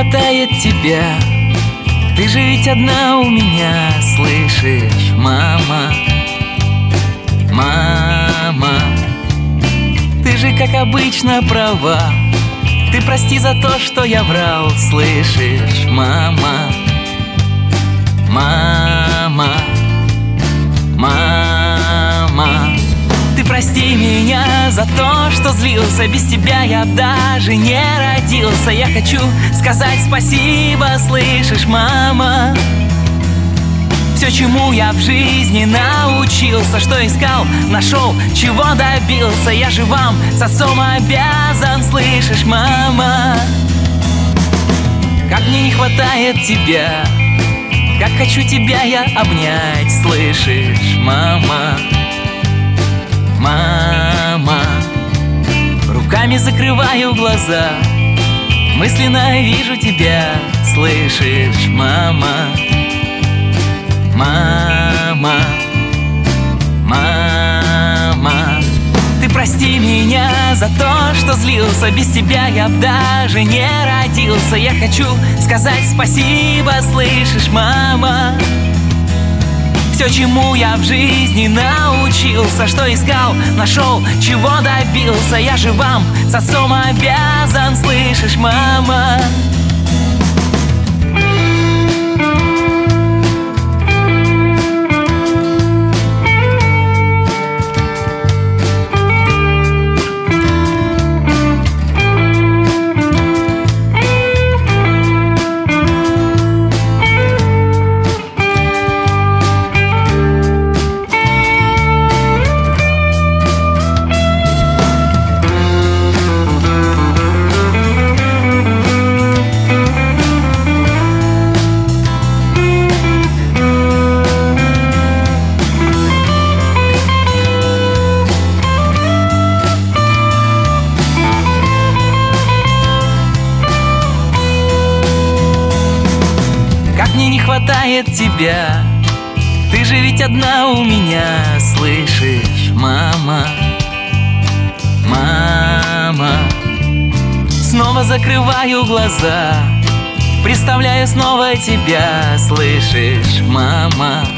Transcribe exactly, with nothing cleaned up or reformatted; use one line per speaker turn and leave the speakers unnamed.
хватает тебя? Ты же ведь одна у меня, слышишь, мама? Мама, ты же как обычно права. Ты прости за то, что я врал, слышишь, мама? Мама, мама, ты прости меня за то, что злился. Без тебя я даже не родился. Я хочу сказать спасибо, слышишь, мама? Все, чему я в жизни научился, что искал, нашел, чего добился. Я же вам с отцом обязан, слышишь, мама? Как мне не хватает тебя, как хочу тебя я обнять, слышишь, мама? Мама, руками закрываю глаза, мысленно вижу тебя, слышишь, мама? Мама, мама, ты прости меня за то, что злился. Без тебя я б даже не родился. Я хочу сказать спасибо, слышишь, мама? Все, чему я в жизни научился, что искал, нашел, чего добился. Я же вам с отцом обязан, слышишь, мама? Мне не хватает тебя, ты же ведь одна у меня, слышишь, мама? Мама, снова закрываю глаза, представляю снова тебя, слышишь, мама?